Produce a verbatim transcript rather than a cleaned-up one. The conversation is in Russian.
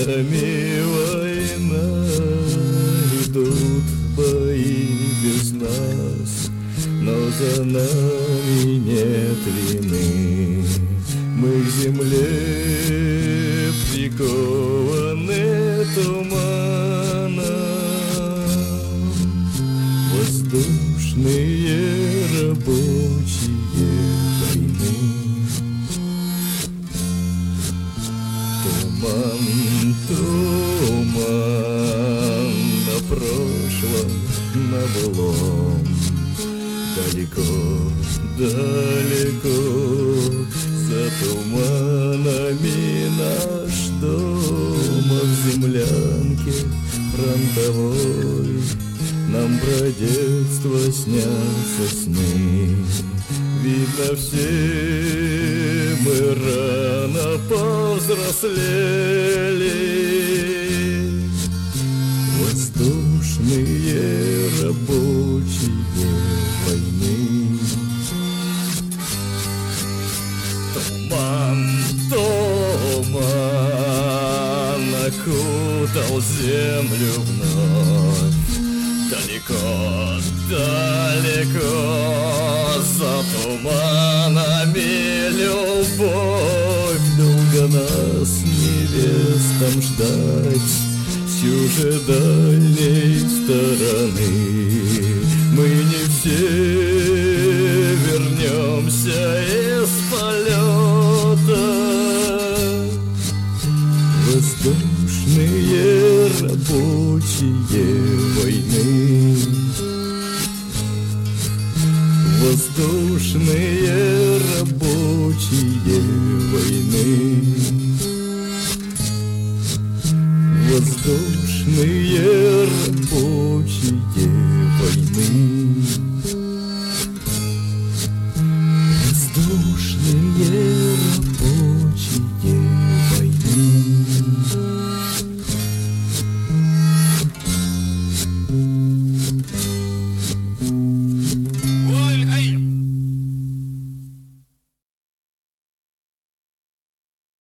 нами война, идут бои без нас, но за нами нет вины. Мы к земле прикованы туманом, воздушные рабочие войны. Туман, туман на прошлом, на былом, далеко, далеко за туманами наш дом, а в землянке фронтовой нам про детство снятся сны. Видно, все мы рано повзрослели. Воздушные рабочие войны. Туман, туман окутал землю вновь. Далеко, далеко за туманами любовь. Долго нас невестам ждать с чужедальней стороны. Мы не все вернемся из полета. Воздушные рабочие войны. Воздушные рабочие войны. Воздушные рабочие